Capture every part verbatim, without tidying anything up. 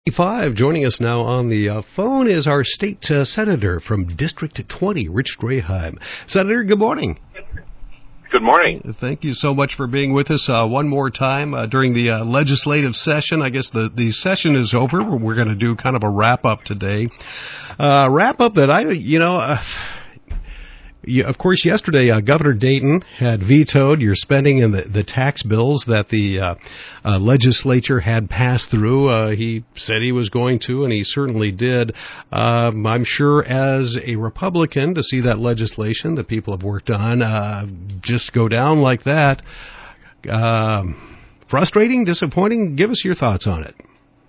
Five. Joining us now on the uh, phone is our state uh, senator from District twenty, Rich Draheim. Senator, good morning. Good morning. Thank you so much for being with us uh, one more time uh, during the uh, legislative session. I guess the, the session is over. We're going to do kind of a wrap-up today. Uh, wrap-up that I, you know... Uh, Yeah, of course, yesterday, uh, Governor Dayton had vetoed your spending and the, the tax bills that the uh, uh, legislature had passed through. Uh, he said he was going to, and he certainly did. Um, I'm sure as a Republican, to see that legislation that people have worked on uh, just go down like that, um, frustrating, disappointing. Give us your thoughts on it.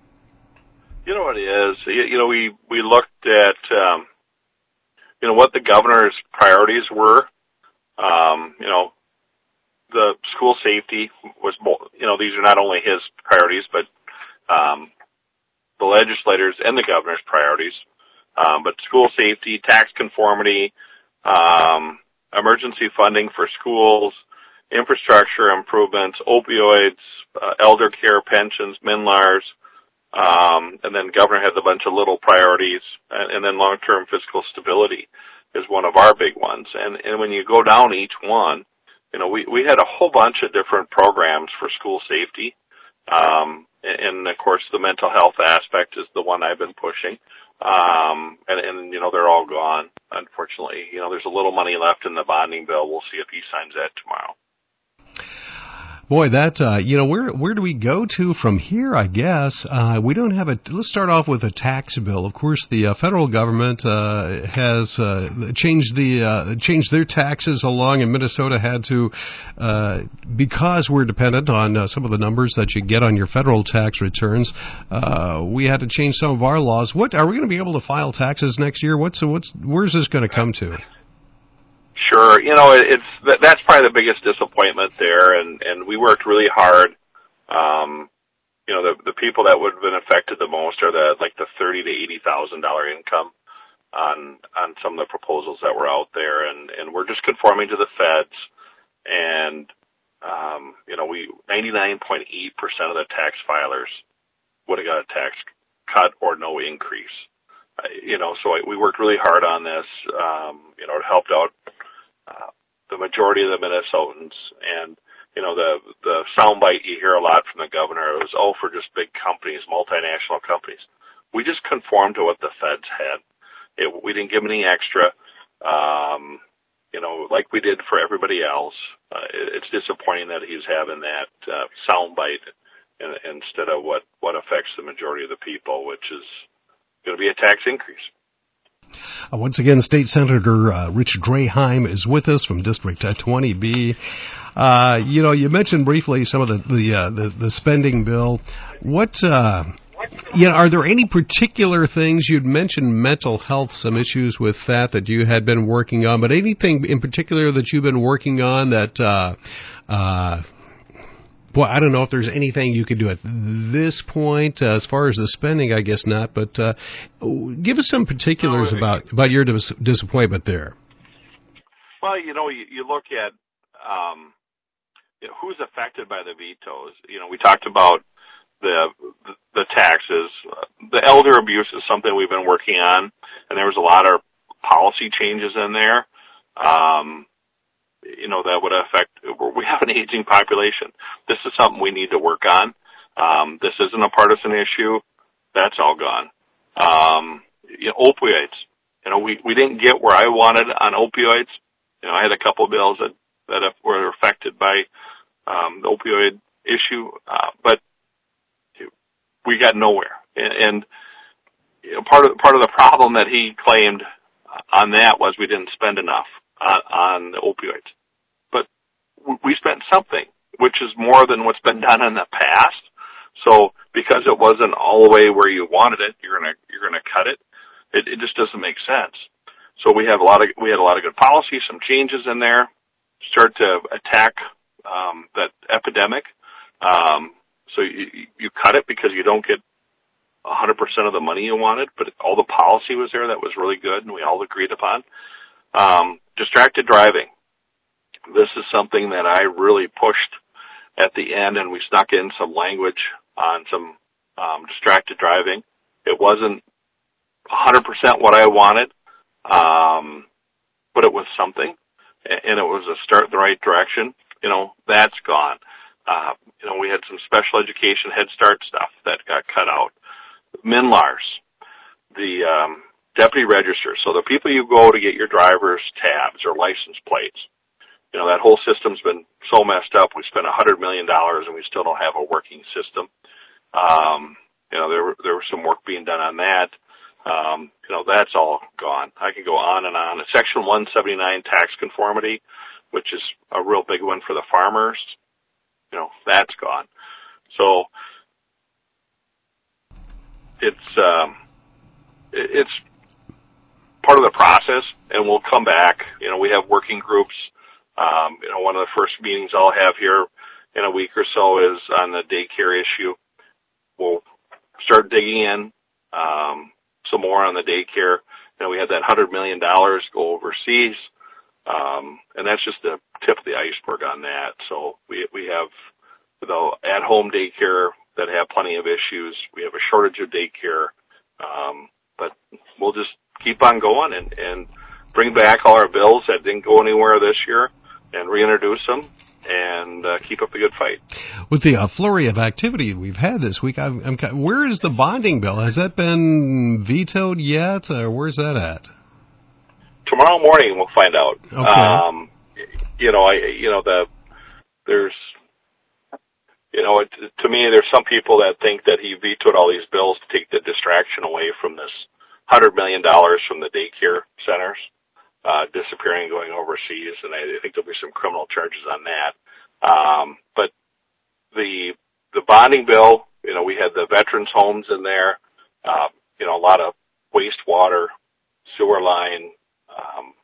You know what it is? You, you know, we, we looked at... Um, you know, what the governor's priorities were. Um, you know, the school safety was, you know, these are not only his priorities, but um, the legislators and the governor's priorities. Um, but school safety, tax conformity, um, emergency funding for schools, infrastructure improvements, opioids, uh, elder care, pensions, MNLARS, Um, and then governor has a bunch of little priorities, and, and then long-term fiscal stability is one of our big ones. And, and when you go down each one, you know, we, we had a whole bunch of different programs for school safety. Um, and, and of course the mental health aspect is the one I've been pushing. Um, and, and, you know, they're all gone, unfortunately. You know, there's a little money left in the bonding bill. We'll see if he signs that tomorrow. Boy, that, uh, you know, where where do we go to from here, I guess? Uh, we don't have a, let's start off with a tax bill. Of course, the uh, federal government uh, has uh, changed the uh, changed their taxes along, and Minnesota had to, uh, because we're dependent on uh, some of the numbers that you get on your federal tax returns, uh, we had to change some of our laws. What, are we going to be able to file taxes next year? What's, what's, where's this going to come to? Sure. You know, it's, that's probably the biggest disappointment there, and, and we worked really hard. Um, you know, the, the people that would have been affected the most are the, like the thirty to eighty thousand dollar income on, on some of the proposals that were out there, and, and we're just conforming to the feds, and, um, you know, we, ninety-nine point eight percent of the tax filers would have got a tax cut or no increase. Uh, you know, so I, we worked really hard on this. Um, you know, it helped out Uh, the majority of the Minnesotans, and you know the the soundbite you hear a lot from the governor was, oh, for just big companies, multinational companies. We just conformed to what the feds had. It, we didn't give them any extra, um, you know, like we did for everybody else. Uh, it, it's disappointing that he's having that uh, soundbite in, instead of what what affects the majority of the people, which is going to be a tax increase. Uh, once again, State Senator uh, Rich Draheim is with us from District twenty B. Uh, you know, you mentioned briefly some of the the uh, the, the spending bill. What, uh, you know, are there any particular things you'd mentioned? Mental health, some issues with that that you had been working on, but anything in particular that you've been working on that? Uh, uh, Boy, I don't know if there's anything you could do at this point. Uh, as far as the spending, I guess not. But uh, give us some particulars about, about your dis- disappointment there. Well, you know, you, you look at um, you know, who's affected by the vetoes. You know, we talked about the the taxes. The elder abuse is something we've been working on, and there was a lot of policy changes in there. Um you know, that would affect, we have an aging population. This is something we need to work on. Um, this isn't a partisan issue. That's all gone. Um, you know, opioids. You know, we, we didn't get where I wanted on opioids. You know, I had a couple of bills that, that were affected by, um, the opioid issue, uh, but we got nowhere. And, and you know, part of, part of the problem that he claimed on that was we didn't spend enough on, on the opioids. But we spent something, which is more than what's been done in the past. So because it wasn't all the way where you wanted it, you're gonna you're gonna cut it. It, it just doesn't make sense. So we have a lot of we had a lot of good policy, some changes in there, start to attack um, that epidemic. Um, so you, you cut it because you don't get one hundred percent of the money you wanted, but all the policy was there that was really good, and we all agreed upon. Um, distracted driving. This is something that I really pushed at the end, and we snuck in some language on some um, distracted driving. It wasn't one hundred percent what I wanted, um, but it was something, and it was a start in the right direction. You know, that's gone. Uh, you know, we had some special education Head Start stuff that got cut out. M N L A R S, the um, deputy register, so the people you go to get your driver's tabs or license plates. You know, that whole system's been so messed up. We spent one hundred million dollars and we still don't have a working system. Um, you know, there, there was some work being done on that. Um, you know, that's all gone. I could go on and on. Section one seventy-nine tax conformity, which is a real big one for the farmers, you know, that's gone. So it's, um, it's part of the process, and we'll come back. You know, we have working groups. Um, you know, one of the first meetings I'll have here in a week or so is on the daycare issue. We'll start digging in, um, some more on the daycare. You know, we had that one hundred million dollars go overseas, um, and that's just the tip of the iceberg on that. So we we have the at-home daycare that have plenty of issues. We have a shortage of daycare, um, but we'll just keep on going and, and bring back all our bills that didn't go anywhere this year and reintroduce them and uh, keep up the good fight. With the uh, flurry of activity we've had this week, I'm, I'm, where is the bonding bill? Has that been vetoed yet, or where's that at? Tomorrow morning we'll find out. Okay. Um, you know, I you know the there's you know it, to me there's some people that think that he vetoed all these bills to take the distraction away from this one hundred million dollars from the daycare centers. Uh, disappearing and going overseas, and I think there'll be some criminal charges on that. Um, but the the bonding bill, you know, we had the veterans' homes in there, uh, you know, a lot of wastewater, sewer line, um,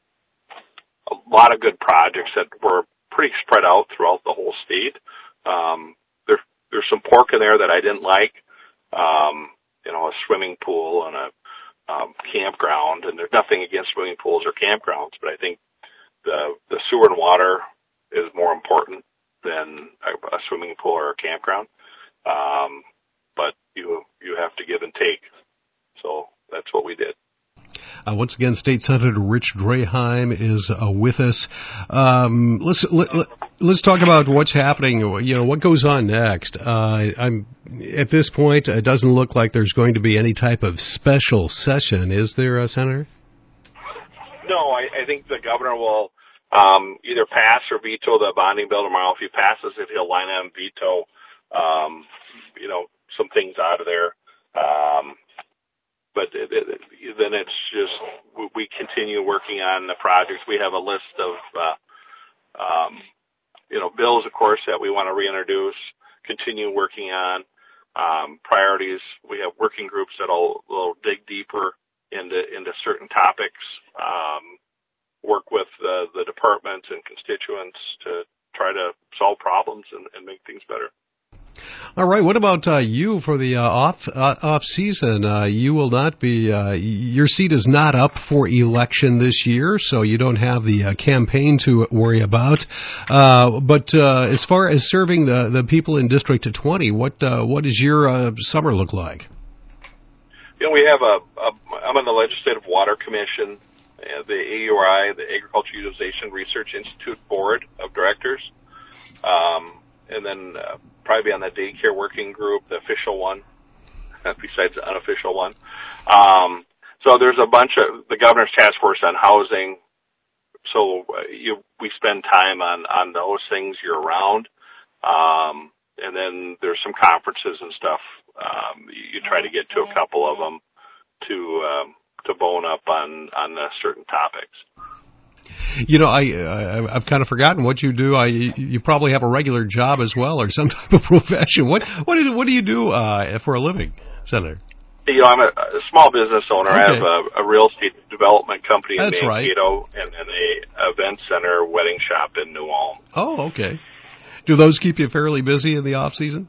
a lot of good projects that were pretty spread out throughout the whole state. Um, there, there's some pork in there that I didn't like, um, you know, a swimming pool and a Um, campground, and there's nothing against swimming pools or campgrounds, but I think the the sewer and water is more important than a, a swimming pool or a campground. Um, but you you have to give and take, so that's what we did. Uh, once again, State Senator Rich Draheim is uh, with us. Um, let's let, let, let's talk about what's happening. You know, what goes on next. Uh, I'm at this point. It doesn't look like there's going to be any type of special session, is there, uh, Senator? No, I, I think the governor will um, either pass or veto the bonding bill tomorrow. If he passes it, he'll line up and veto, um, you know, some things out of there. Um, But it, it, then it's just we continue working on the projects. We have a list of, uh, um, you know, bills, of course, that we want to reintroduce, continue working on um, priorities. We have working groups that'll will dig deeper into into certain topics, um, work with the, the departments and constituents to try to solve problems and, and make things better. All right. What about uh, you for the uh, off uh, off season? Uh, you will not be. Uh, your seat is not up for election this year, so you don't have the uh, campaign to worry about. Uh, but uh, as far as serving the, the people in District twenty, what uh, what does your uh, summer look like? You know, we have a, a I'm on the Legislative Water Commission, uh, the A U R I, the Agriculture Utilization Research Institute Board of Directors, um, and then. Uh, probably on the daycare working group, the official one, besides the unofficial one. Um, so there's a bunch of the governor's task force on housing. So uh, you, we spend time on, on those things year round. Um, and then there's some conferences and stuff. Um, you, you try to get to a couple of them to, um, to bone up on, on uh, certain topics. You know, I, I I've kind of forgotten what you do. I you probably have a regular job as well, or some type of profession. What what do what do you do uh, for a living, Senator? You know, I'm a, a small business owner. Okay. I have a, a real estate development company in That's Mankato, right. and then a event center, wedding shop in New Ulm. Oh, okay. Do those keep you fairly busy in the off season?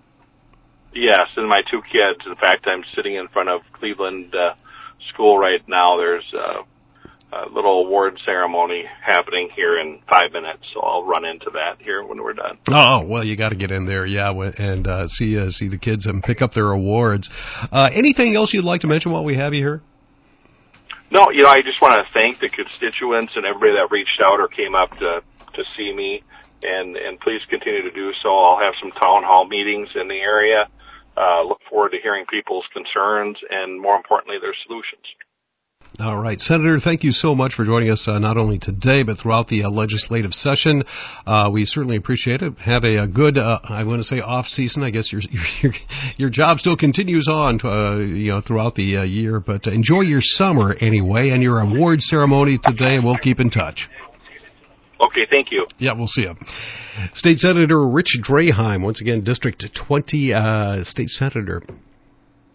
Yes, and my two kids. In fact, I'm sitting in front of Cleveland uh, School right now. There's uh, a little award ceremony happening here in five minutes, so I'll run into that here when we're done. Oh, well, you got to get in there, yeah, and uh, see uh, see the kids and pick up their awards. Uh, anything else you'd like to mention while we have you here? No, you know, I just want to thank the constituents and everybody that reached out or came up to to see me, and and please continue to do so. I'll have some town hall meetings in the area. Uh, look forward to hearing people's concerns and, more importantly, their solutions. All right. Senator, thank you so much for joining us uh, not only today but throughout the uh, legislative session. Uh, we certainly appreciate it. Have a, a good, uh, I want to say off season. I guess your your your job still continues on to, uh, you know, throughout the uh, year, but enjoy your summer anyway and your award ceremony today, and we'll keep in touch. Okay, thank you. Yeah, we'll see you. State Senator Rich Draheim, once again, District twenty uh, State Senator.